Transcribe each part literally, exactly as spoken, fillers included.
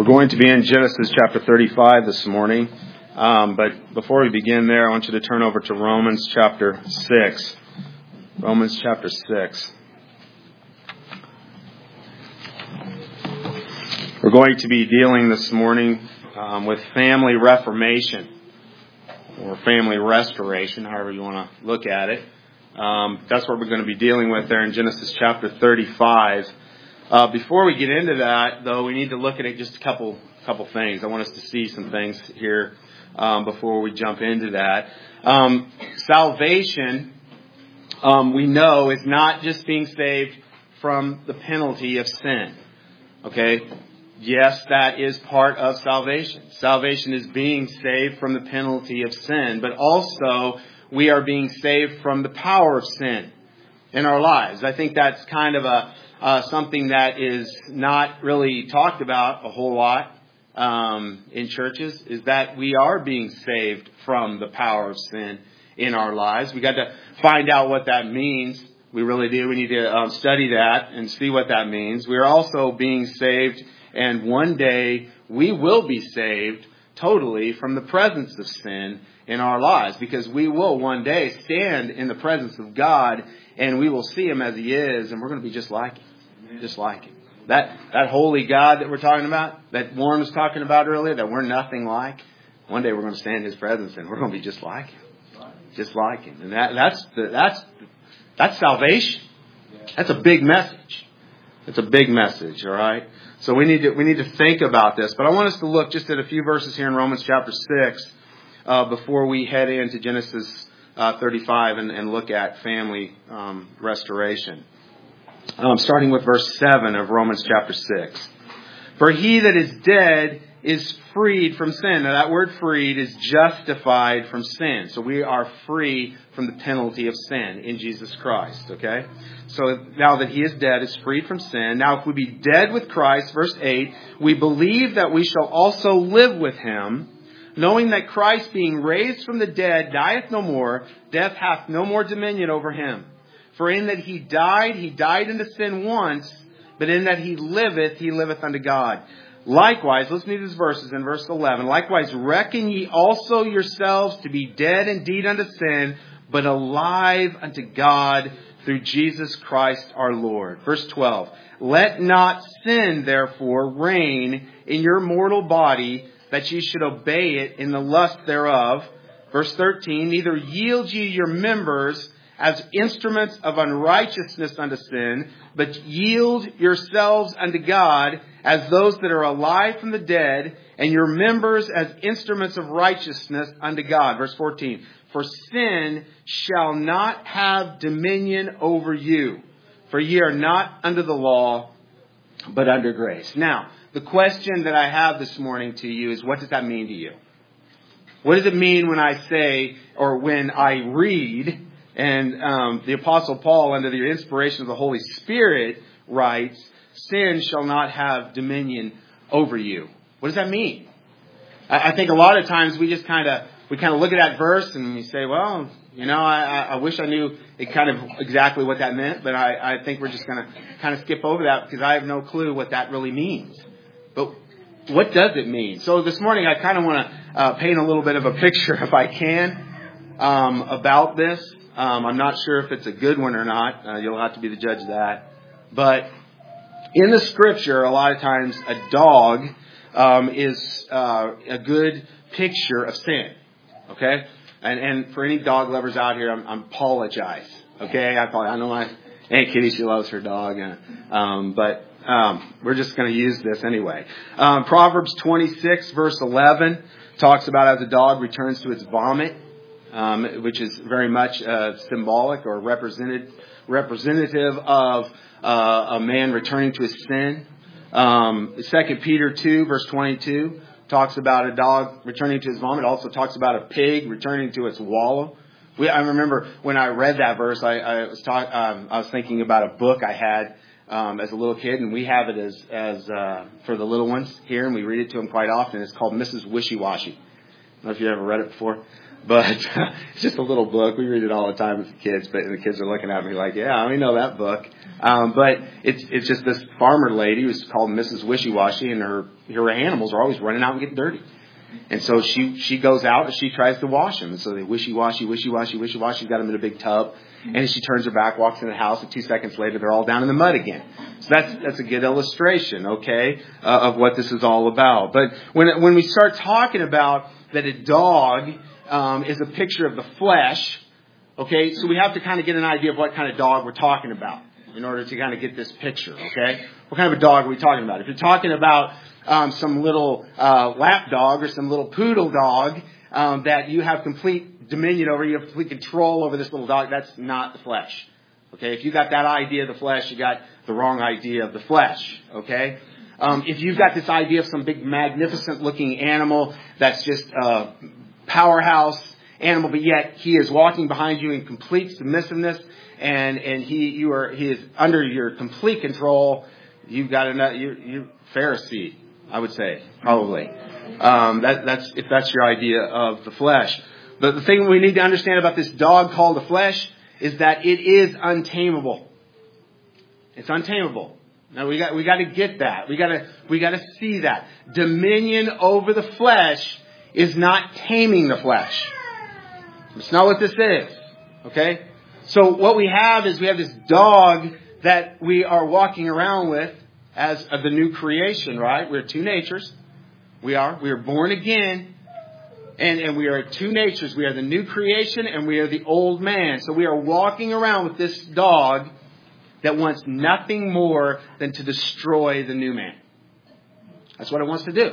going to be in Genesis chapter thirty-five this morning. Um, but before we begin there, I want you to turn over to Romans chapter six. Romans chapter six. We're going to be dealing this morning um, with family reformation or family restoration, however you want to look at it. Um, that's what we're going to be dealing with there in Genesis chapter thirty-five. Uh, before we get into that, though, we need to look at it just a couple couple things. I want us to see some things here um, before we jump into that. Um, salvation, um, we know, is not just being saved from the penalty of sin. Okay? Yes, that is part of salvation. Salvation is being saved from the penalty of sin, but also we are being saved from the power of sin in our lives. I think that's kind of a Uh, something that is not really talked about a whole lot um, in churches, is that we are being saved from the power of sin in our lives. We got to find out what that means. We really do. We need to um, study that and see what that means. We are also being saved, and one day we will be saved totally from the presence of sin in our lives, because we will one day stand in the presence of God and we will see Him as He is, and we're going to be just like Him. Just like Him. That, that holy God that we're talking about, that Warren was talking about earlier, that we're nothing like, one day we're going to stand in His presence and we're going to be just like Him. Just like Him. And that, that's, the, that's, that's salvation. That's a big message. It's a big message, all right? So we need to, we need to think about this. But I want us to look just at a few verses here in Romans chapter six uh, before we head into Genesis uh, thirty-five and, and look at family um, restoration. Um, starting with verse seven of Romans chapter six. For he that is dead is freed from sin. Now that word freed is justified from sin. So we are free from the penalty of sin in Jesus Christ. Okay? So now that he is dead, is freed from sin. Now if we be dead with Christ, verse eight, we believe that we shall also live with Him, knowing that Christ being raised from the dead dieth no more, death hath no more dominion over Him. For in that He died, He died unto sin once, but in that He liveth, He liveth unto God. Likewise, listen to these verses in verse eleven. Likewise, reckon ye also yourselves to be dead indeed unto sin, but alive unto God through Jesus Christ our Lord. Verse twelve. Let not sin, therefore, reign in your mortal body, that ye should obey it in the lust thereof. Verse thirteen. Neither yield ye your members as instruments of unrighteousness unto sin, but yield yourselves unto God as those that are alive from the dead, and your members as instruments of righteousness unto God. Verse fourteen. For sin shall not have dominion over you, for ye are not under the law, but under grace. Now, the question that I have this morning to you is, what does that mean to you? What does it mean when I say, or when I read, and um, the Apostle Paul, under the inspiration of the Holy Spirit, writes, sin shall not have dominion over you? What does that mean? I, I think a lot of times we just kind of we kind of look at that verse and we say, well, you know, I, I wish I knew it kind of exactly what that meant, but I, I think we're just going to kind of skip over that because I have no clue what that really means. But what does it mean? So this morning I kind of want to uh, paint a little bit of a picture, if I can, um, about this. Um, I'm not sure if it's a good one or not. Uh, you'll have to be the judge of that. But in the Scripture, a lot of times a dog um, is uh, a good picture of sin. Okay? And, and for any dog lovers out here, I'm, I'm apologize. Okay? I, I know my Aunt Kitty, she loves her dog. Uh, um, but um, we're just going to use this anyway. Um, Proverbs twenty-six, verse eleven, talks about as a dog returns to its vomit. Um, which is very much uh, symbolic or represented, representative of uh, a man returning to his sin. Um, Second Peter two, verse twenty-two, talks about a dog returning to his vomit. It also talks about a pig returning to its wallow. We, I remember when I read that verse, I, I was talk, um, I was thinking about a book I had um, as a little kid, and we have it as as uh, for the little ones here, and we read it to them quite often. It's called Missus Wishy Washy. I don't know if you've ever read it before. But it's just a little book. We read it all the time as kids, but the kids are looking at me like, yeah, we know that book. Um, but it's it's just this farmer lady who's called Missus Wishy-Washy, and her her animals are always running out and getting dirty. And so she she goes out and she tries to wash them. And so they wishy-washy, wishy-washy, wishy-washy. She's got them in a big tub. And she turns her back, walks in the house, and two seconds later, they're all down in the mud again. So that's that's a good illustration, okay, uh, of what this is all about. But when when we start talking about that a dog um, is a picture of the flesh, okay, so we have to kind of get an idea of what kind of dog we're talking about in order to kind of get this picture, okay? What kind of a dog are we talking about? If you're talking about um, some little uh, lap dog or some little poodle dog um, that you have complete dominion over, you have complete control over this little dog, that's not the flesh. Okay, if you got that idea of the flesh, you got the wrong idea of the flesh. Okay, um, if you've got this idea of some big magnificent looking animal that's just a powerhouse animal, but yet he is walking behind you in complete submissiveness, and and he you are he is under your complete control, you've got another you're, you're Pharisee, I would say, probably. Um, that that's if that's your idea of the flesh. But the thing we need to understand about this dog called the flesh is that it is untamable. It's untamable. Now we got we got to get that. We got to we got to see that dominion over the flesh is not taming the flesh. It's not what this is. Okay? So what we have is we have this dog that we are walking around with as of the new creation, right? We're two natures. We are. We are born again. And, and we are two natures. We are the new creation and we are the old man. So we are walking around with this dog that wants nothing more than to destroy the new man. That's what it wants to do.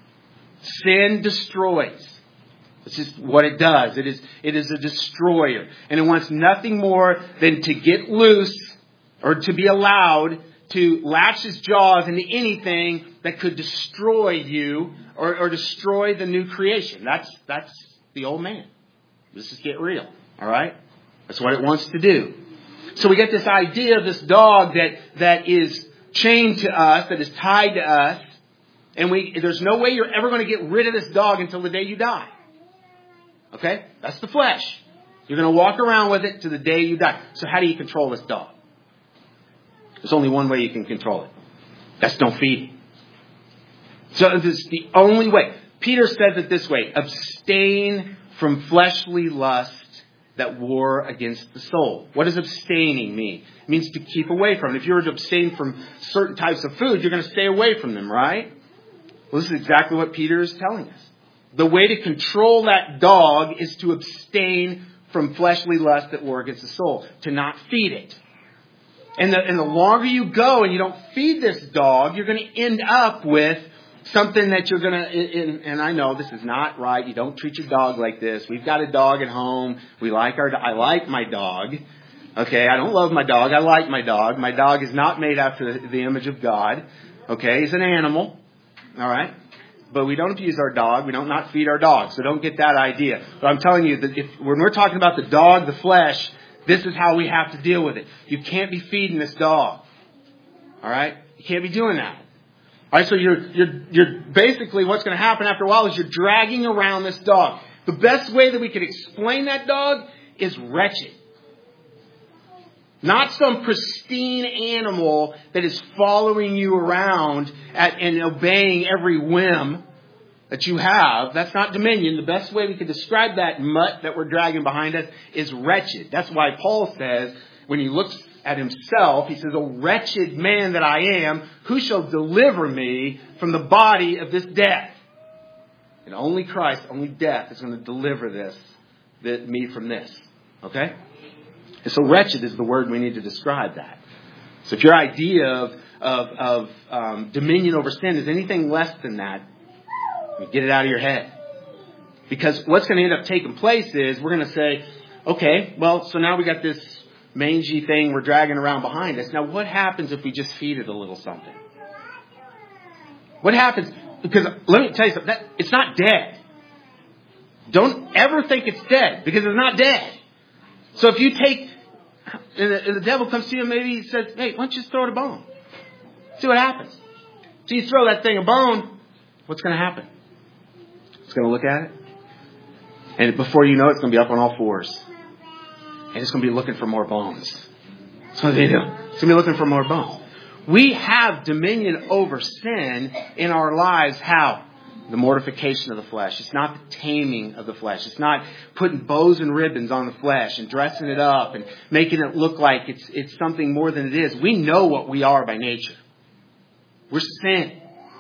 Sin destroys. It's just what it does. It is, it is a destroyer. And it wants nothing more than to get loose or to be allowed to latch his jaws into anything that could destroy you or, or destroy the new creation. That's that's the old man. Let's just get real. All right? That's what it wants to do. So we get this idea of this dog that that is chained to us, that is tied to us, and we there's no way you're ever going to get rid of this dog until the day you die. Okay? That's the flesh. You're going to walk around with it to the day you die. So how do you control this dog? There's only one way you can control it. That's don't feed it. So this is the only way. Peter says it this way: abstain from fleshly lust that war against the soul. What does abstaining mean? It means to keep away from. If you were to abstain from certain types of food, you're going to stay away from them, right? Well, this is exactly what Peter is telling us. The way to control that dog is to abstain from fleshly lust that war against the soul, to not feed it. And the, and the longer you go and you don't feed this dog, you're going to end up with something that you're going to, and I know this is not right. You don't treat your dog like this. We've got a dog at home. We like our, I like my dog. Okay. I don't love my dog. I like my dog. My dog is not made after the, the image of God. Okay. He's an animal. All right. But we don't abuse our dog. We don't not feed our dog. So don't get that idea. But I'm telling you that if, when we're talking about the dog, the flesh, this is how we have to deal with it. You can't be feeding this dog. All right? You can't be doing that. All right, so you're you're you're basically what's going to happen after a while is you're dragging around this dog. The best way that we could explain that dog is wretched. Not some pristine animal that is following you around at, and obeying every whim that you have. That's not dominion. The best way we could describe that mutt that we're dragging behind us is wretched. That's why Paul says, when he looks at himself, he says, "O wretched man that I am, who shall deliver me from the body of this death?" And only Christ, only death is going to deliver this, that, me from this. Okay? And so wretched is the word we need to describe that. So if your idea of, of, of um, dominion over sin is anything less than that, get it out of your head. Because what's going to end up taking place is we're going to say, okay, well, so now we got this mangy thing we're dragging around behind us. Now what happens if we just feed it a little something? What happens? Because let me tell you something. That, it's not dead. Don't ever think it's dead, because it's not dead. So if you take, and the, and the devil comes to you and maybe he says, "Hey, why don't you just throw it a bone? See what happens." So you throw that thing a bone, what's going to happen? It's going to look at it. And before you know it, it's going to be up on all fours. And it's going to be looking for more bones. That's what they do. It's going to be looking for more bones. We have dominion over sin in our lives. How? The mortification of the flesh. It's not the taming of the flesh. It's not putting bows and ribbons on the flesh and dressing it up and making it look like it's it's something more than it is. We know what we are by nature. We're sin.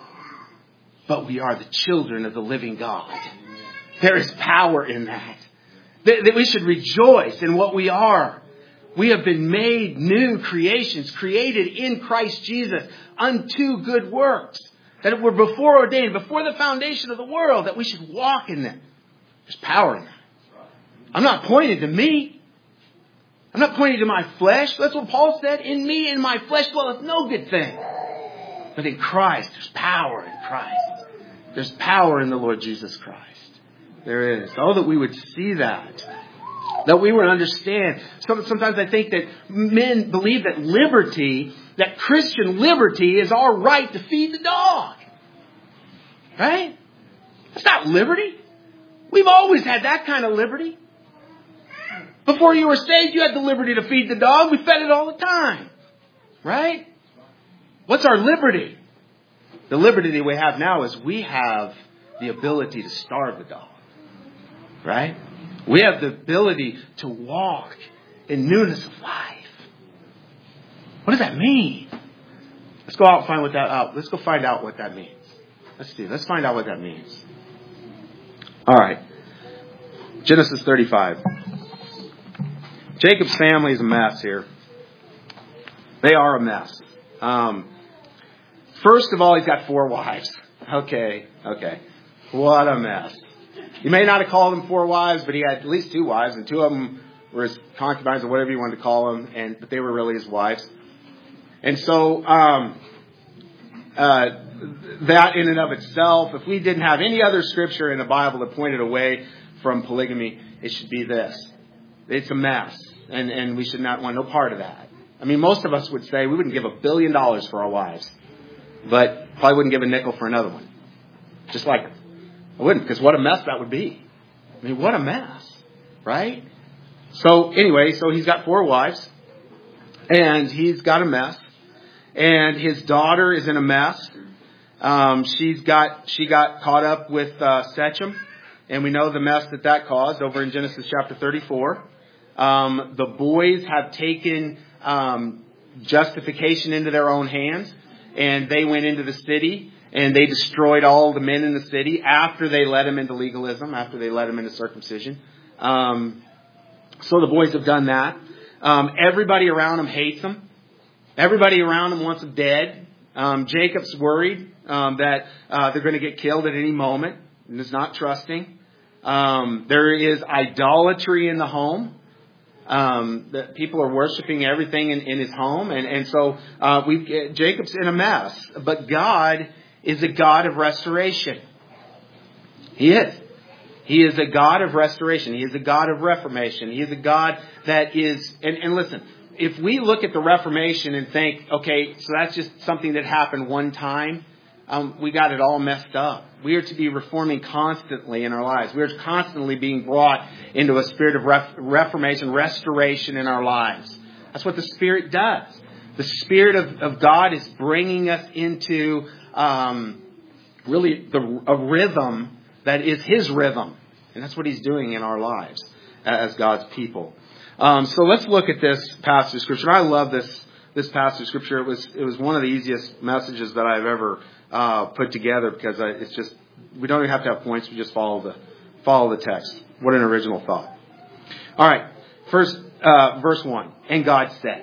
But we are the children of the living God. There is power in that. That we should rejoice in what we are. We have been made new creations, created in Christ Jesus unto good works. That were before ordained, before the foundation of the world, that we should walk in them. There's power in that. I'm not pointing to me. I'm not pointing to my flesh. That's what Paul said. In me, in my flesh dwelleth no good thing. But in Christ, there's power in Christ. There's power in the Lord Jesus Christ. There is. Oh, that we would see that. That we would understand. Sometimes I think that men believe that liberty, that Christian liberty is our right to feed the dog. Right? That's not liberty. We've always had that kind of liberty. Before you were saved, you had the liberty to feed the dog. We fed it all the time. Right? What's our liberty? The liberty that we have now is we have the ability to starve the dog. Right? We have the ability to walk in newness of life. What does that mean? Let's go out and find what that out. Let's go find out what that means. Let's see. Let's find out what that means. All right. Genesis thirty-five. Jacob's family is a mess here. They are a mess. Um, first of all, he's got four wives. Okay. Okay. What a mess. You may not have called them four wives, but he had at least two wives, and two of them were his concubines or whatever you wanted to call them, and but they were really his wives. And so um, uh, that in and of itself, if we didn't have any other scripture in the Bible that pointed away from polygamy, it should be this. It's a mess, and, and we should not want no part of that. I mean, most of us would say we wouldn't give a billion dollars for our wives, but probably wouldn't give a nickel for another one. Just like I wouldn't, because what a mess that would be. I mean, what a mess, right? So anyway, so he's got four wives, and he's got a mess, and his daughter is in a mess. Um, she's got she got caught up with uh, Shechem, and we know the mess that that caused over in Genesis chapter thirty-four. Um, the boys have taken um, justification into their own hands, and they went into the city. And they destroyed all the men in the city after they led them into legalism, after they led them into circumcision. Um, so the boys have done that. Um, everybody around them hates them. Everybody around them wants them dead. Um, Jacob's worried um, that uh, they're going to get killed at any moment and is not trusting. Um, there is idolatry in the home. Um, that people are worshiping everything in, in his home. And, and so uh, we Jacob's in a mess. But God is a God of restoration. He is. He is a God of restoration. He is a God of reformation. He is a God that is, and, and listen, if we look at the Reformation and think, okay, so that's just something that happened one time, um, we got it all messed up. We are to be reforming constantly in our lives. We are constantly being brought into a spirit of ref, reformation, restoration in our lives. That's what the Spirit does. The Spirit of, of God is bringing us into Um, really the, a rhythm that is His rhythm. And that's what He's doing in our lives as God's people. Um, so let's look at this passage of Scripture. I love this this passage of Scripture. It was it was one of the easiest messages that I've ever uh, put together because I, it's just, we don't even have to have points. We just follow the follow the text. What an original thought. All right. First, uh, verse one. And God said.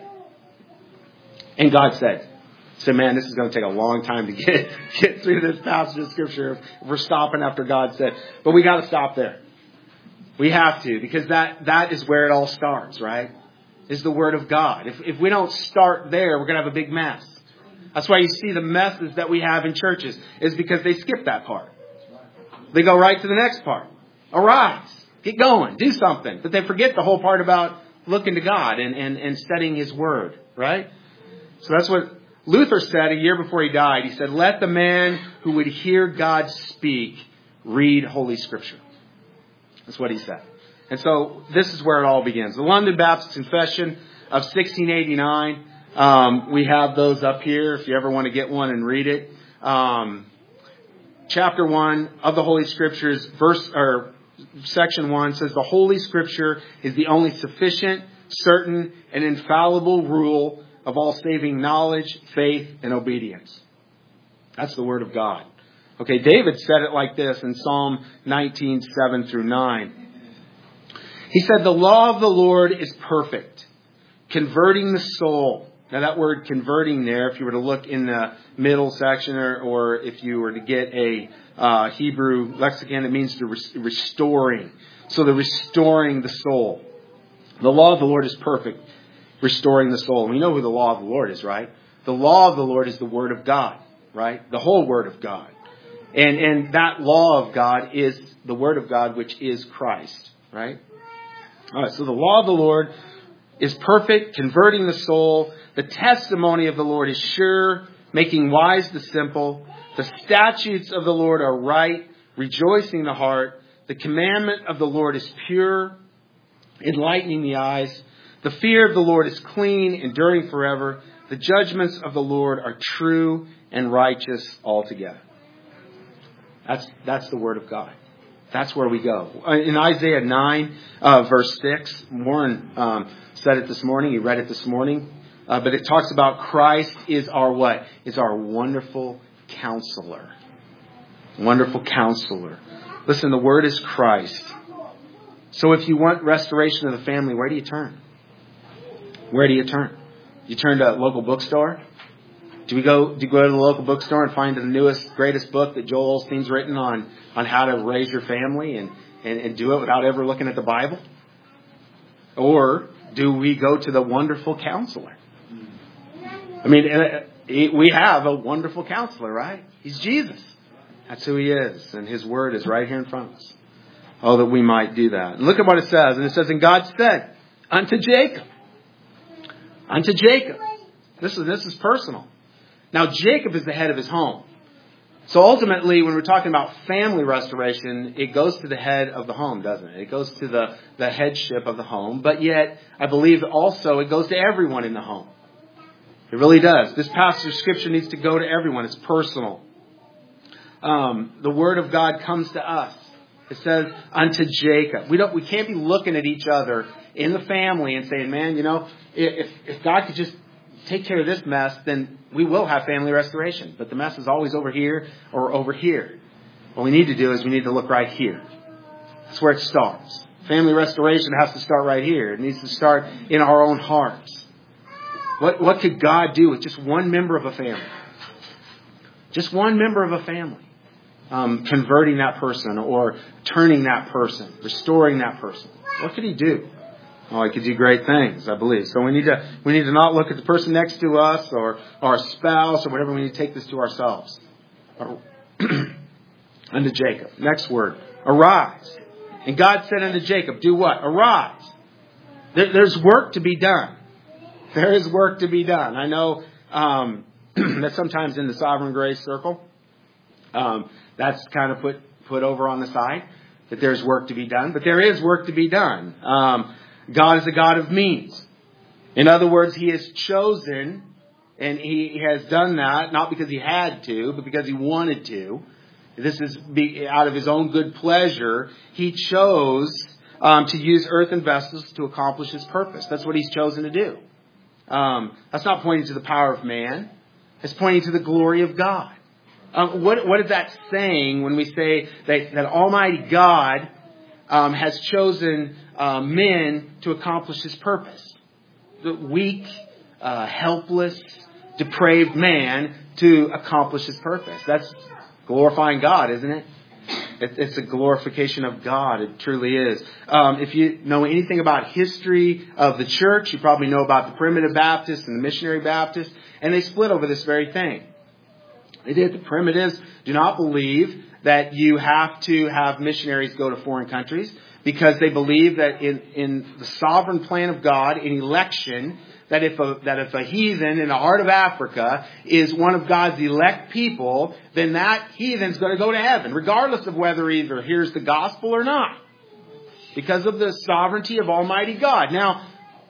And God said. So, man, this is going to take a long time to get get through this passage of Scripture if we're stopping after God said. But we got to stop there. We have to, because that, that is where it all starts, right? Is the Word of God. If if we don't start there, we're going to have a big mess. That's why you see the messes that we have in churches, is because they skip that part. They go right to the next part. Arise. Get going. Do something. But they forget the whole part about looking to God and, and, and studying His Word, right? So that's what Luther said a year before he died. He said, let the man who would hear God speak read Holy Scripture. That's what he said. And so this is where it all begins. The London Baptist Confession of sixteen eighty-nine. Um, we have those up here if you ever want to get one and read it. Um, chapter one of the Holy Scriptures, verse or section one says the Holy Scripture is the only sufficient, certain, and infallible rule of all saving knowledge, faith, and obedience. That's the Word of God. Okay, David said it like this in Psalm nineteen, seven through nine. He said, the law of the Lord is perfect, converting the soul. Now that word converting there, if you were to look in the middle section or, or if you were to get a uh, Hebrew lexicon, it means to res- restoring. So the restoring the soul. The law of the Lord is perfect, restoring the soul. And we know who the law of the Lord is, right? The law of the Lord is the Word of God, right? The whole Word of God. And, and that law of God is the Word of God, which is Christ, right? All right, so the law of the Lord is perfect, converting the soul. The testimony of the Lord is sure, making wise the simple. The statutes of the Lord are right, rejoicing the heart. The commandment of the Lord is pure, enlightening the eyes. The fear of the Lord is clean, enduring forever. The judgments of the Lord are true and righteous altogether. That's, that's the Word of God. That's where we go. In Isaiah nine, uh, verse six, Warren um, said it this morning. He read it this morning. Uh, but it talks about Christ is our what? Is our wonderful counselor. Wonderful counselor. Listen, the word is Christ. So if you want restoration of the family, where do you turn? Where do you turn? You turn to a local bookstore? Do we go, do you go to the local bookstore and find the newest, greatest book that Joel Osteen's written on, on how to raise your family and, and, and do it without ever looking at the Bible? Or do we go to the wonderful counselor? I mean, we have a wonderful counselor, right? He's Jesus. That's who he is. And his word is right here in front of us. Oh, that we might do that. And look at what it says. And it says, and God said unto Jacob, unto Jacob. This is, this is personal. Now, Jacob is the head of his home. So ultimately, when we're talking about family restoration, it goes to the head of the home, doesn't it? It goes to the, the headship of the home. But yet, I believe also it goes to everyone in the home. It really does. This passage of Scripture needs to go to everyone. It's personal. Um, the Word of God comes to us. It says, unto Jacob. We don't. We can't be looking at each other in the family and saying, man, you know, if, if God could just take care of this mess, then we will have family restoration. But the mess is always over here or over here. What we need to do is we need to look right here. That's where it starts. Family restoration has to start right here. It needs to start in our own hearts. What, what could God do with just one member of a family? Just one member of a family. Um, converting that person or turning that person, restoring that person. What could he do? Oh, he could do great things, I believe. So we need to we need to not look at the person next to us or our spouse or whatever. We need to take this to ourselves. Unto Jacob. Next word. Arise. And God said unto Jacob, do what? Arise. There, there's work to be done. There is work to be done. I know um, that sometimes in the Sovereign Grace Circle, um, that's kind of put, put over on the side, that there's work to be done. But there is work to be done. Um, God is a God of means. In other words, He has chosen, and He has done that, not because He had to, but because He wanted to. This is be, out of His own good pleasure. He chose um, to use earthen vessels to accomplish His purpose. That's what He's chosen to do. Um, that's not pointing to the power of man. It's pointing to the glory of God. Um, what, what is that saying when we say that, that Almighty God um, has chosen uh, men to accomplish His purpose? The weak, uh, helpless, depraved man to accomplish His purpose. That's glorifying God, isn't it? it it's a glorification of God. It truly is. Um, if you know anything about history of the church, you probably know about the Primitive Baptists and the Missionary Baptists, and they split over this very thing. They did. The Primitives do not believe that you have to have missionaries go to foreign countries because they believe that in, in the sovereign plan of God, in election, that if a, that if a heathen in the heart of Africa is one of God's elect people, then that heathen's going to go to heaven, regardless of whether he either hears the gospel or not. because of the sovereignty of Almighty God. Now,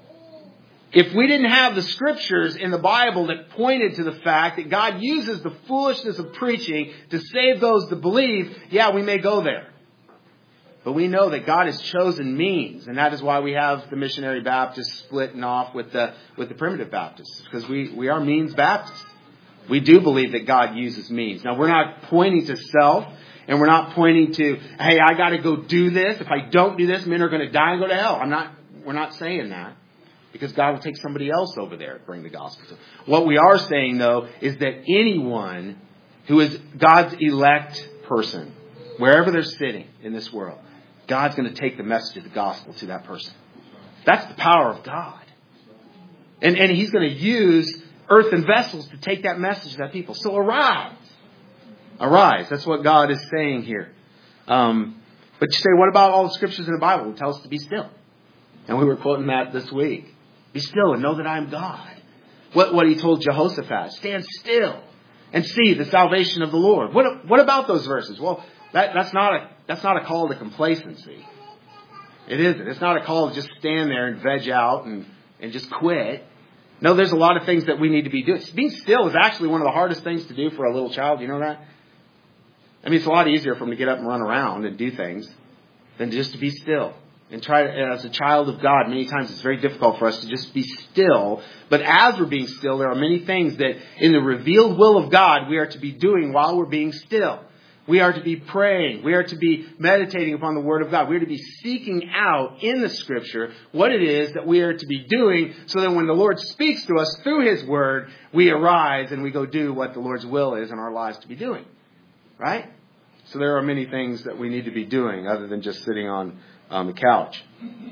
if we didn't have the scriptures in the Bible that pointed to the fact that God uses the foolishness of preaching to save those that believe, yeah, we may go there. But we know that God has chosen means, and that is why we have the missionary Baptists splitting off with the with the primitive Baptists, because we, we are means Baptists. We do believe that God uses means. Now, we're not pointing to self, and we're not pointing to, hey, I got to go do this. If I don't do this, men are going to die and go to hell. I'm not. We're not saying that, because God will take somebody else over there to bring the gospel to. What we are saying, though, is that anyone who is God's elect person, wherever they're sitting in this world, God's going to take the message of the gospel to that person. That's the power of God. And, and He's going to use earthen vessels to take that message to that people. So arise. Arise. That's what God is saying here. Um, but you say, what about all the scriptures in the Bible that tell us to be still? And we were quoting that this week. Be still and know that I am God. What, what He told Jehoshaphat. Stand still and see the salvation of the Lord. What, what about those verses? Well, that, that's not a That's not a call to complacency. It isn't. It's not a call to just stand there and veg out and, and just quit. No, there's a lot of things that we need to be doing. Being still is actually one of the hardest things to do for a little child. You know that? I mean, it's a lot easier for them to get up and run around and do things than just to be still. And try to, as a child of God, many times it's very difficult for us to just be still. But as we're being still, there are many things that in the revealed will of God we are to be doing while we're being still. We are to be praying. We are to be meditating upon the Word of God. We are to be seeking out in the Scripture what it is that we are to be doing, so that when the Lord speaks to us through His Word, we arise and we go do what the Lord's will is in our lives to be doing. Right? So there are many things that we need to be doing other than just sitting on, on the couch.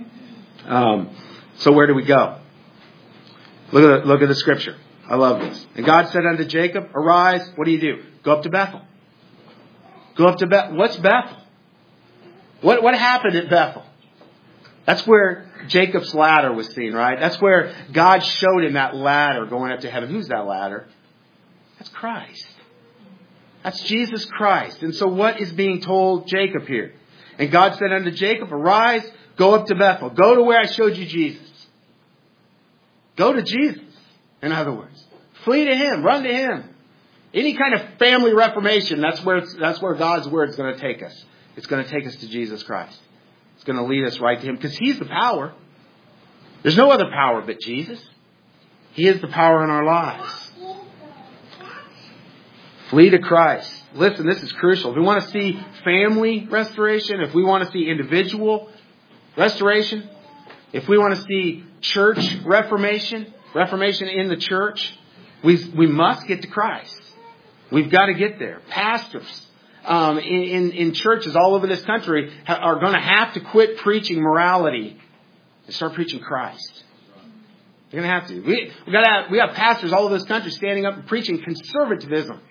Um, so where do we go? Look at, the, look at the Scripture. I love this. And God said unto Jacob, arise. What do you do? Go up to Bethel. Go up to Bethel. What's Bethel? What what happened at Bethel? That's where Jacob's ladder was seen, right? That's where God showed him that ladder going up to heaven. Who's that ladder? That's Christ. That's Jesus Christ. And so what is being told Jacob here? And God said unto Jacob, arise, go up to Bethel. Go to where I showed you Jesus. Go to Jesus, in other words. Flee to Him. Run to Him. Any kind of family reformation, that's where it's, that's where God's Word is going to take us. It's going to take us to Jesus Christ. It's going to lead us right to Him, because He's the power. There's no other power but Jesus. He is the power in our lives. Flee to Christ. Listen, this is crucial. If we want to see family restoration, if we want to see individual restoration, if we want to see church reformation, reformation in the church, we we must get to Christ. We've got to get there. Pastors um, in, in, in churches all over this country ha- are going to have to quit preaching morality and start preaching Christ. They're going to have to. We we got to have, we have pastors all over this country standing up and preaching conservatism.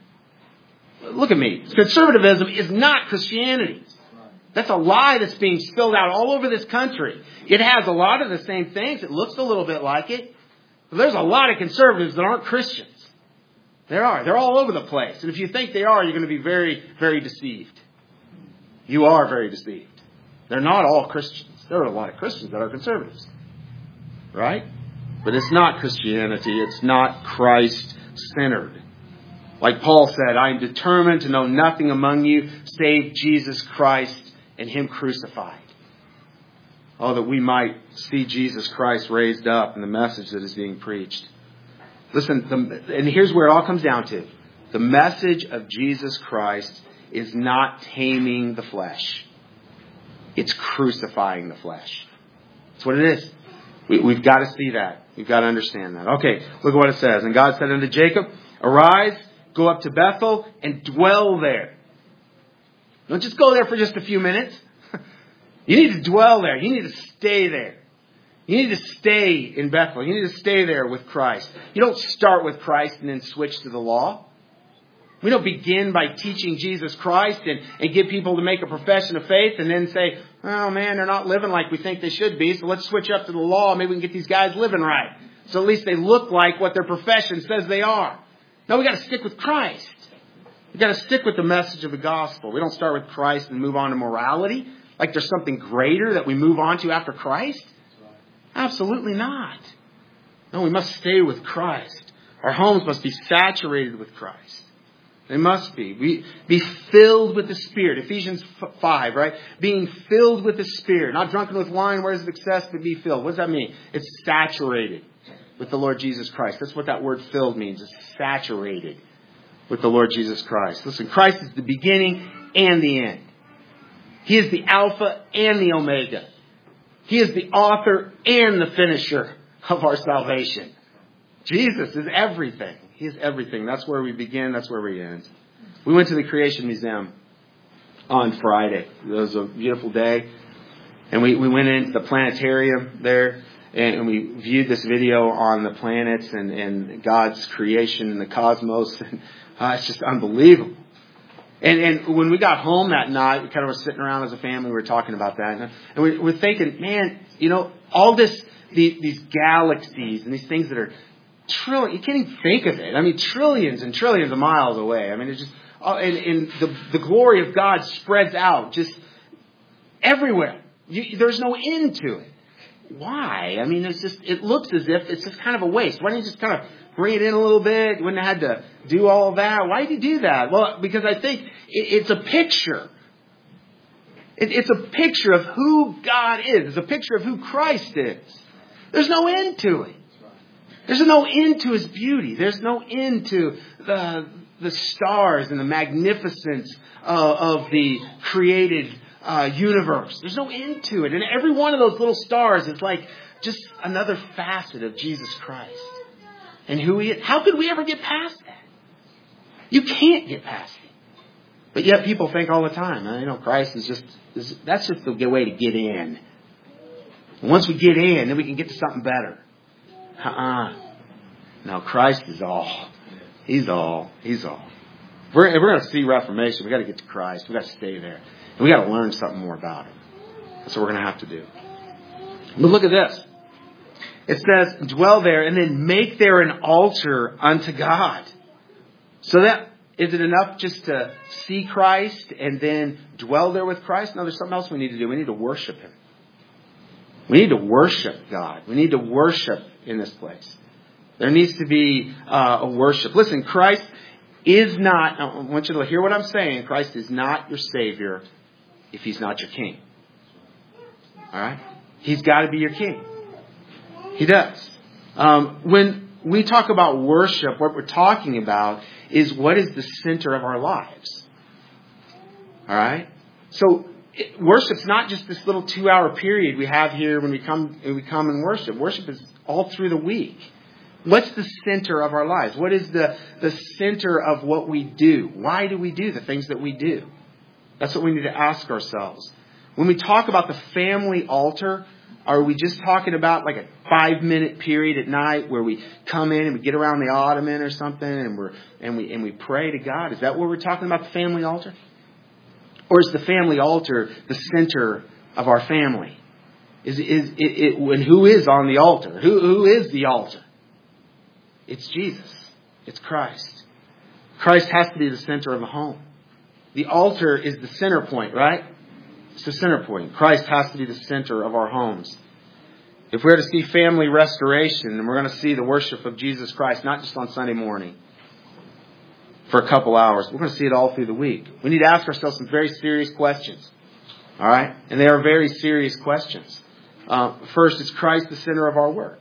Look at me. Conservatism is not Christianity. That's a lie that's being spilled out all over this country. It has a lot of the same things. It looks a little bit like it. But there's a lot of conservatives that aren't Christians. There are. They're all over the place. And if you think they are, you're going to be very, very deceived. You are very deceived. They're not all Christians. There are a lot of Christians that are conservatives. Right? But it's not Christianity. It's not Christ-centered. Like Paul said, I am determined to know nothing among you save Jesus Christ and Him crucified. Oh, that we might see Jesus Christ raised up in the message that is being preached. Listen, the, and here's where it all comes down to. The message of Jesus Christ is not taming the flesh. It's crucifying the flesh. That's what it is. We, we've got to see that. We've got to understand that. Okay, look at what it says. And God said unto Jacob, arise, go up to Bethel, and dwell there. Don't just go there for just a few minutes. You need to dwell there. You need to stay there. You need to stay in Bethel. You need to stay there with Christ. You don't start with Christ and then switch to the law. We don't begin by teaching Jesus Christ and, and get people to make a profession of faith and then say, oh man, they're not living like we think they should be, so let's switch up to the law. Maybe we can get these guys living right. So at least they look like what their profession says they are. No, we got to stick with Christ. We've got to stick with the message of the gospel. We don't start with Christ and move on to morality. Like there's something greater that we move on to after Christ? Absolutely not. No, we must stay with Christ. Our homes must be saturated with Christ. They must be. We be filled with the Spirit. Ephesians five, right? Being filled with the Spirit. Not drunken with wine, where is excess, but be filled. What does that mean? It's saturated with the Lord Jesus Christ. That's what that word filled means. It's saturated with the Lord Jesus Christ. Listen, Christ is the beginning and the end. He is the Alpha and the Omega. He is the author and the finisher of our salvation. Jesus is everything. He is everything. That's where we begin. That's where we end. We went to the Creation Museum on Friday. It was a beautiful day. And we, we went into the planetarium there. And we viewed this video on the planets and, and God's creation and the cosmos. And uh, it's just unbelievable. And, and when we got home that night, we kind of were sitting around as a family. We were talking about that. And, and we were thinking, man, you know, all this, the, these galaxies and these things that are trillion, you can't even think of it. I mean, trillions and trillions of miles away. I mean, it's just, and, and the, the glory of God spreads out just everywhere. You, there's no end to it. Why? I mean, it's just, it looks as if it's just kind of a waste. Why don't you just kind of bring it in a little bit? You wouldn't have had to do all of that. Why did you do that? Well, because I think it, it's a picture. It, it's a picture of who God is. It's a picture of who Christ is. There's no end to it. There's no end to His beauty. There's no end to the, the stars and the magnificence uh, of the created uh, universe. There's no end to it. And every one of those little stars is like just another facet of Jesus Christ. And who He is. How could we ever get past that? You can't get past it. But yet people think all the time, you know, Christ is just, is, that's just the way to get in. And once we get in, then we can get to something better. Uh-uh. No, Christ is all. He's all. He's all. If we're, if we're going to see Reformation, we've got to get to Christ. We've got to stay there. And we've got to learn something more about Him. That's what we're going to have to do. But look at this. It says, dwell there and then make there an altar unto God. So that, is it enough just to see Christ and then dwell there with Christ? No, there's something else we need to do. We need to worship Him. We need to worship God. We need to worship in this place. There needs to be uh, a worship. Listen, Christ is not, I want you to hear what I'm saying. Christ is not your Savior if He's not your King. All right? He's got to be your King. He does. Um, when we talk about worship, what we're talking about is what is the center of our lives. All right? So it, worship's not just this little two-hour period we have here when we come when we come and worship. Worship is all through the week. What's the center of our lives? What is the, the center of what we do? Why do we do the things that we do? That's what we need to ask ourselves. When we talk about the family altar, are we just talking about like a five-minute period at night where we come in and we get around the ottoman or something and we're and we and we pray to God? Is that what we're talking about, the family altar? Or is the family altar the center of our family? Is is it, it and who is on the altar? Who who is the altar? It's Jesus. It's Christ. Christ has to be the center of a home. The altar is the center point, right? It's the center point. Christ has to be the center of our homes. If we're to see family restoration, and we're going to see the worship of Jesus Christ, not just on Sunday morning for a couple hours, we're going to see it all through the week. We need to ask ourselves some very serious questions. All right? And they are very serious questions. Uh, first, is Christ the center of our work?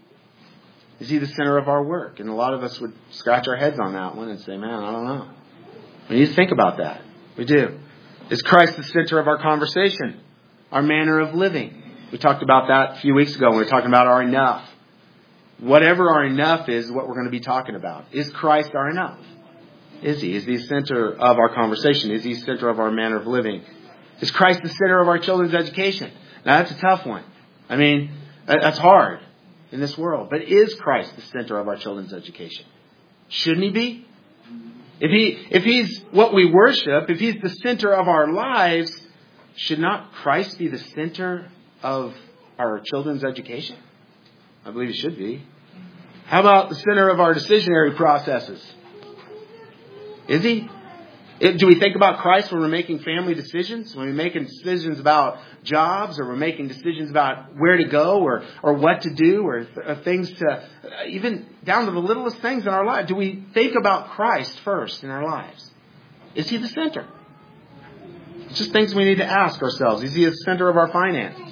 Is He the center of our work? And a lot of us would scratch our heads on that one and say, man, I don't know. We need to think about that. We do. Is Christ the center of our conversation? Our manner of living? We talked about that a few weeks ago when we were talking about our enough. Whatever our enough is, what we're going to be talking about. Is Christ our enough? Is He? Is He the center of our conversation? Is He the center of our manner of living? Is Christ the center of our children's education? Now, that's a tough one. I mean, that's hard in this world. But is Christ the center of our children's education? Shouldn't He be? If he, if He's what we worship, if He's the center of our lives, should not Christ be the center of our children's education? I believe He should be. How about the center of our decisionary processes? Is He? It, do we think about Christ when we're making family decisions? When we're making decisions about jobs, or we're making decisions about where to go, or, or what to do, or, th- or things to, uh, even down to the littlest things in our life? Do we think about Christ first in our lives? Is He the center? It's just things we need to ask ourselves. Is He the center of our finances?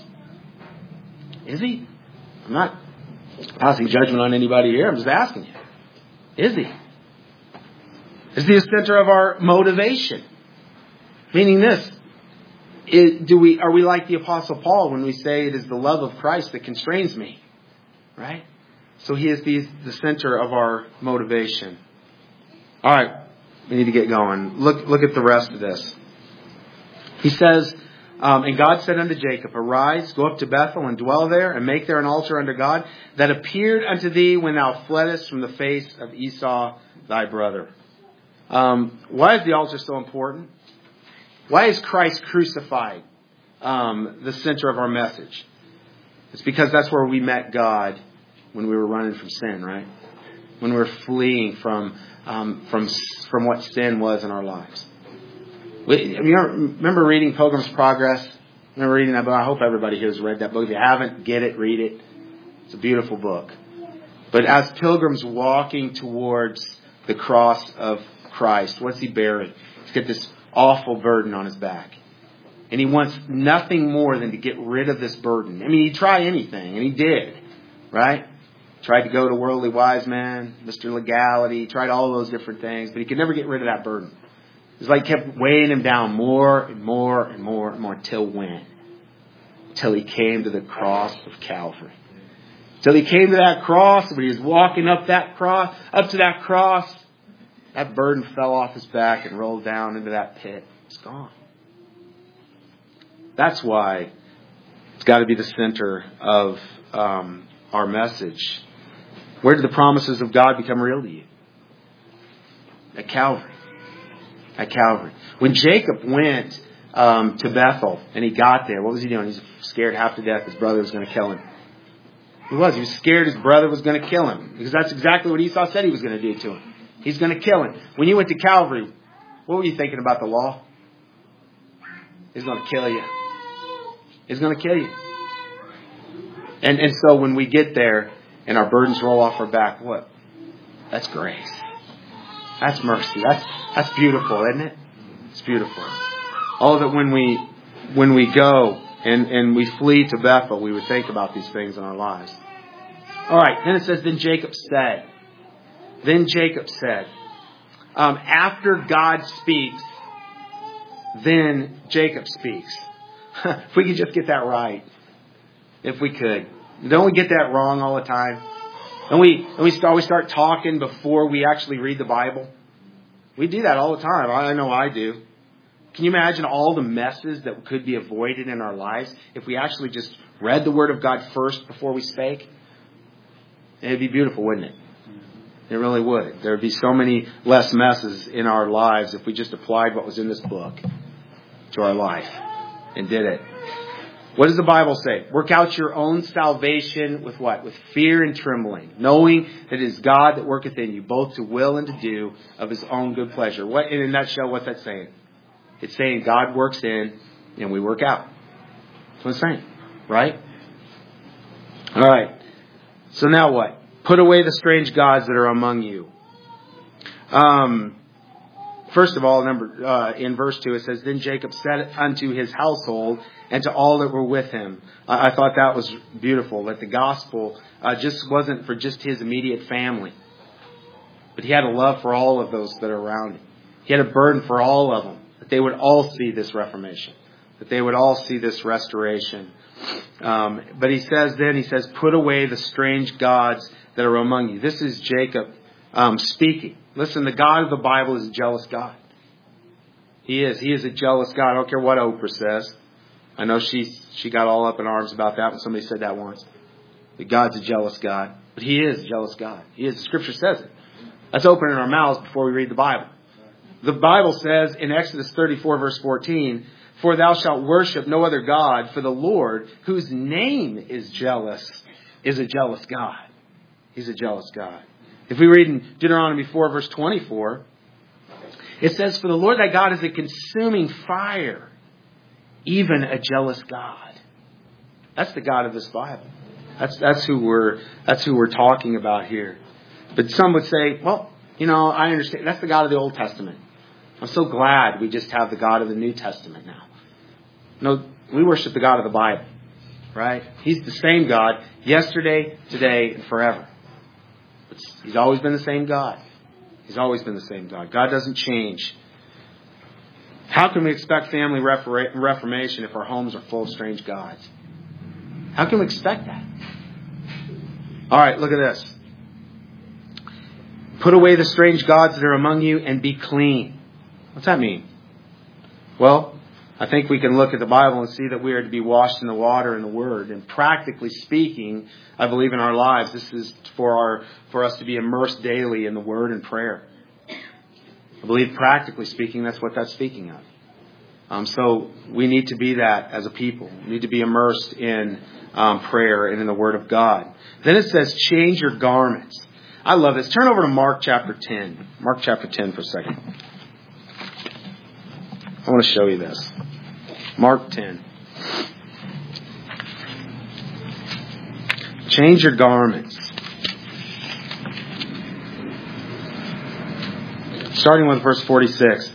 Is He? I'm not passing judgment on anybody here. I'm just asking you. Is He? Is He the center of our motivation? Meaning this, is, do we are we like the Apostle Paul when we say it is the love of Christ that constrains me? Right? So He is the, the center of our motivation. All right. We need to get going. Look, look at the rest of this. He says, um, and God said unto Jacob, Arise, go up to Bethel and dwell there, and make there an altar unto God that appeared unto thee when thou fleddest from the face of Esau thy brother. Um, why is the altar so important? Why is Christ crucified um, the center of our message? It's because that's where we met God when we were running from sin, right? When we were fleeing from um, from from what sin was in our lives. We, you remember reading Pilgrim's Progress? Remember reading that book? I hope everybody here has read that book. If you haven't, get it, read it. It's a beautiful book. But as pilgrims walking towards the cross of Christ, what's he bearing? He's got this awful burden on his back. And he wants nothing more than to get rid of this burden. I mean, he'd try anything, and he did. Right? Tried to go to Worldly Wise Man, Mister Legality, tried all those different things, but he could never get rid of that burden. It's like kept weighing him down more and more and more and more until when? Until he came to the cross of Calvary. Until he came to that cross, when he was walking up that cross, up to that cross, that burden fell off his back and rolled down into that pit. It's gone. That's why it's got to be the center of um, our message. Where did the promises of God become real to you? At Calvary. At Calvary. When Jacob went um, to Bethel and he got there, what was he doing? He's scared half to death his brother was going to kill him. He was. He was scared his brother was going to kill him. Because that's exactly what Esau said he was going to do to him. He's going to kill him. When you went to Calvary, what were you thinking about the law? He's going to kill you. He's going to kill you. And and so when we get there and our burdens roll off our back, what? That's grace. That's mercy. That's that's beautiful, isn't it? It's beautiful. All that when we when we go and, and we flee to Bethel, we would think about these things in our lives. All right. Then it says, then Jacob said. Then Jacob said. Um, after God speaks, then Jacob speaks. If we could just get that right. If we could. Don't we get that wrong all the time? And we and we start we start talking before we actually read the Bible. We do that all the time. I know I do. Can you imagine all the messes that could be avoided in our lives if we actually just read the Word of God first before we spake? It'd be beautiful, wouldn't it? It really would. There would be so many less messes in our lives if we just applied what was in this book to our life and did it. What does the Bible say? Work out your own salvation with what? With fear and trembling, knowing that it is God that worketh in you, both to will and to do of His own good pleasure. What, in a nutshell, what's that saying? It's saying God works in and we work out. That's what it's saying, right? All right. So now what? Put away the strange gods that are among you. Um... First of all, number uh, in verse two, it says, then Jacob said unto his household and to all that were with him. Uh, I thought that was beautiful, that the gospel uh, just wasn't for just his immediate family. But he had a love for all of those that are around him. He had a burden for all of them, that they would all see this reformation, that they would all see this restoration. Um, but he says then, he says, put away the strange gods that are among you. This is Jacob um, speaking. Listen, the God of the Bible is a jealous God. He is. He is a jealous God. I don't care what Oprah says. I know she she got all up in arms about that when somebody said that once. That God's a jealous God. But He is a jealous God. He is. The Scripture says it. Let's open our mouths before we read the Bible. The Bible says in Exodus thirty-four, verse fourteen, for thou shalt worship no other God, for the Lord, whose name is jealous, is a jealous God. He's a jealous God. If we read in Deuteronomy four, verse twenty-four, It says, for the Lord thy God is a consuming fire, even a jealous God. That's the God of this Bible. That's that's who we're that's who we're talking about here. But some would say, well, you know, I understand. That's the God of the Old Testament. I'm so glad we just have the God of the New Testament now. No, we worship the God of the Bible, right? He's the same God yesterday, today, and forever. He's always been the same God. He's always been the same God. God doesn't change. How can we expect family reformation if our homes are full of strange gods? How can we expect that? All right, look at this. Put away the strange gods that are among you and be clean. What's that mean? Well, I think we can look at the Bible and see that we are to be washed in the water and the Word. And practically speaking, I believe in our lives, this is for our for us to be immersed daily in the Word and prayer. I believe practically speaking, that's what that's speaking of. Um, so we need to be that as a people. We need to be immersed in um, prayer and in the Word of God. Then it says, change your garments. I love this. Turn over to Mark chapter ten. Mark chapter ten for a second. I want to show you this. Mark ten. Change your garments. Starting with verse forty-six.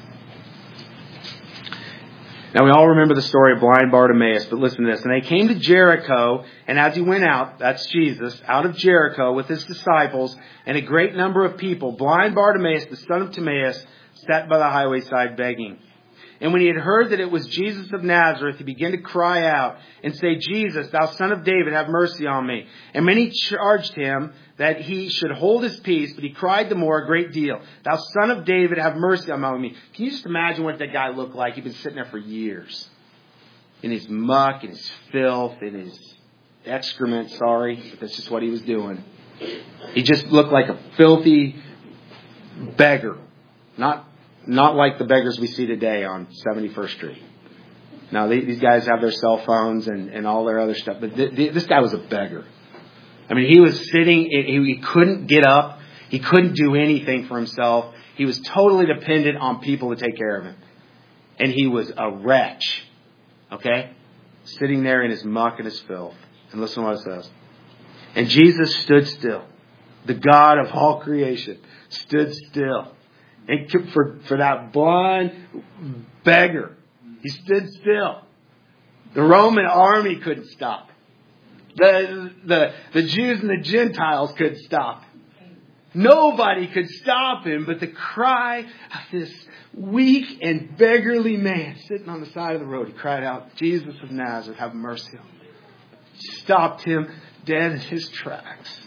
Now we all remember the story of blind Bartimaeus, but listen to this. And they came to Jericho, and as he went out, that's Jesus, out of Jericho with his disciples and a great number of people, blind Bartimaeus, the son of Timaeus, sat by the highway side begging. And when he had heard that it was Jesus of Nazareth, he began to cry out and say, Jesus, thou son of David, have mercy on me. And many charged him that he should hold his peace, but he cried the more a great deal, thou son of David, have mercy on me. Can you just imagine what that guy looked like? He'd been sitting there for years. In his muck, in his filth, in his excrement, sorry, but that's just what he was doing. He just looked like a filthy beggar. Not Not like the beggars we see today on seventy-first Street. Now, they, these guys have their cell phones and, and all their other stuff. But th- th- this guy was a beggar. I mean, he was sitting, he, he couldn't get up. He couldn't do anything for himself. He was totally dependent on people to take care of him. And he was a wretch. Okay? Sitting there in his muck and his filth. And listen to what it says. And Jesus stood still. The God of all creation stood still. And for, for that blind beggar, he stood still. The Roman army couldn't stop. The, the, the Jews and the Gentiles couldn't stop. Nobody could stop him but the cry of this weak and beggarly man sitting on the side of the road. He cried out, Jesus of Nazareth, have mercy on me. Stopped him dead in his tracks.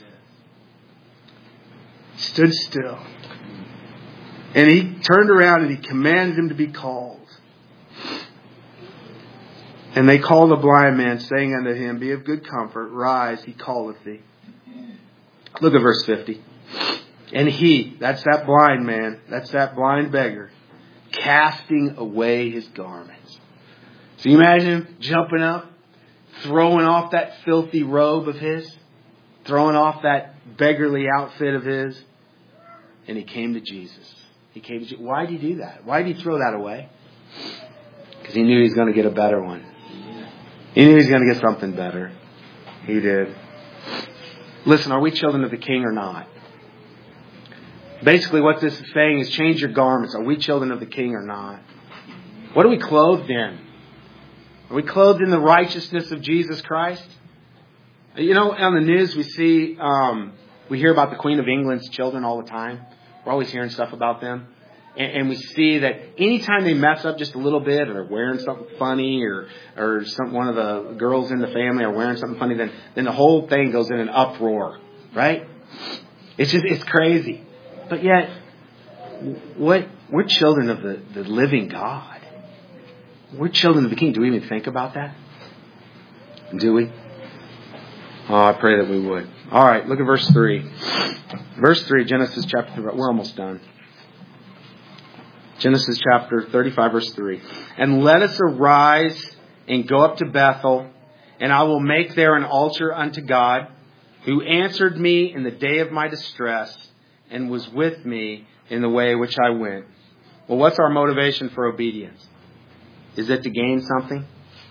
Stood still. And he turned around and he commanded him to be called. And they called the blind man, saying unto him, be of good comfort, rise, he calleth thee. Look at verse fifty. And he, that's that blind man, that's that blind beggar, casting away his garments. So you imagine him jumping up, throwing off that filthy robe of his, throwing off that beggarly outfit of his, and he came to Jesus. He came to Jesus. Why did he do that? Why did he throw that away? Because he knew he was going to get a better one. He knew he was going to get something better. He did. Listen, are we children of the King or not? Basically what this is saying is change your garments. Are we children of the King or not? What are we clothed in? Are we clothed in the righteousness of Jesus Christ? You know, on the news we see, um, we hear about the Queen of England's children all the time. We're always hearing stuff about them. And, and we see that anytime they mess up just a little bit, or wearing something funny, or or some one of the girls in the family are wearing something funny, then then the whole thing goes in an uproar, right? It's just it's crazy. But yet, what we're children of the, the living God. We're children of the King. Do we even think about that? Do we? Oh, I pray that we would. All right, look at verse three. Verse three, Genesis chapter three. We're almost done. Genesis chapter thirty-five, verse three. And let us arise and go up to Bethel, and I will make there an altar unto God, who answered me in the day of my distress, and was with me in the way which I went. Well, what's our motivation for obedience? Is it to gain something?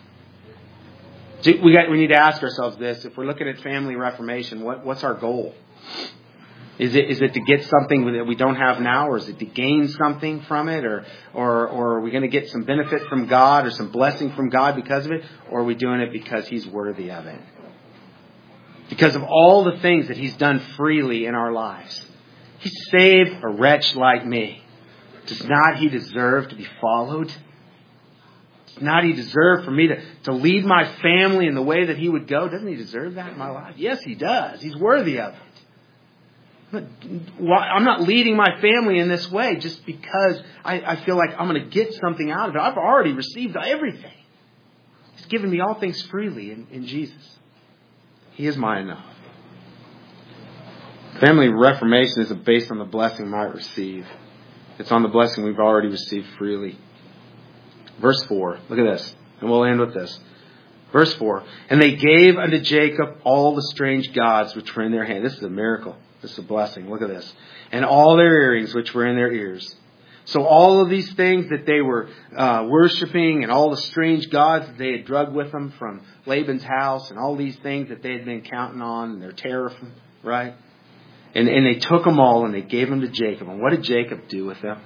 We got. We need to ask ourselves this. If we're looking at family reformation, what, what's our goal? Is it is it to get something that we don't have now, or is it to gain something from it, or or or are we going to get some benefit from God or some blessing from God because of it, or are we doing it because He's worthy of it? Because of all the things that He's done freely in our lives. He saved a wretch like me. Does not He deserve to be followed? Does not He deserve for me to, to lead my family in the way that He would go? Doesn't He deserve that in my life? Yes, He does. He's worthy of it. I'm not leading my family in this way just because I, I feel like I'm going to get something out of it. I've already received everything. He's given me all things freely in, in Jesus. He is my enough. Family reformation isn't based on the blessing we might receive. It's on the blessing we've already received freely. Verse four. Look at this. And we'll end with this. Verse four. And they gave unto Jacob all the strange gods which were in their hand. This is a miracle. This is a blessing. Look at this. And all their earrings which were in their ears. So all of these things that they were uh, worshiping and all the strange gods that they had drugged with them from Laban's house and all these things that they had been counting on and their teraphim, right? And, and they took them all and they gave them to Jacob. And what did Jacob do with them?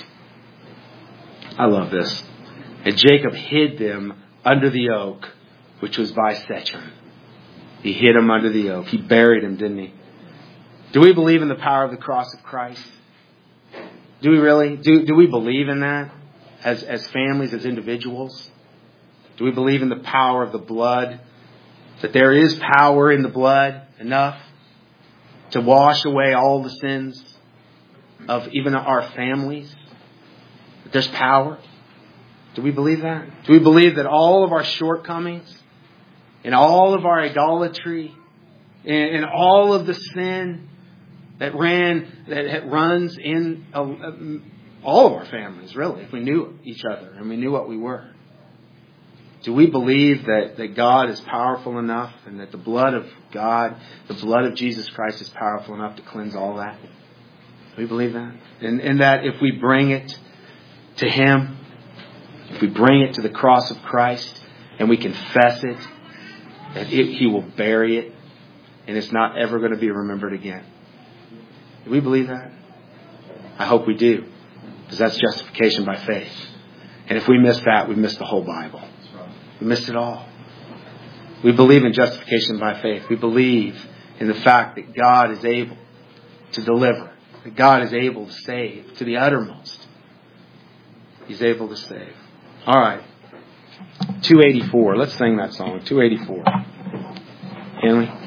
I love this. And Jacob hid them under the oak, which was by Shechem. He hid them under the oak. He buried them, didn't he? Do we believe in the power of the cross of Christ? Do we really? Do, do we believe in that as, as families, as individuals? Do we believe in the power of the blood? That there is power in the blood enough to wash away all the sins of even our families? That there's power? Do we believe that? Do we believe that all of our shortcomings and all of our idolatry and, and all of the sin that ran, that runs in uh, all of our families, really, if we knew each other and we knew what we were? Do we believe that, that God is powerful enough and that the blood of God, the blood of Jesus Christ is powerful enough to cleanse all that? Do we believe that? And, and that if we bring it to Him, if we bring it to the cross of Christ and we confess it, that it, He will bury it and it's not ever going to be remembered again. Do we believe that? I hope we do. Because that's justification by faith. And if we miss that, we miss the whole Bible. We missed it all. We believe in justification by faith. We believe in the fact that God is able to deliver. That God is able to save to the uttermost. He's able to save. All right. two eighty-four. Let's sing that song. two eighty-four. Can we?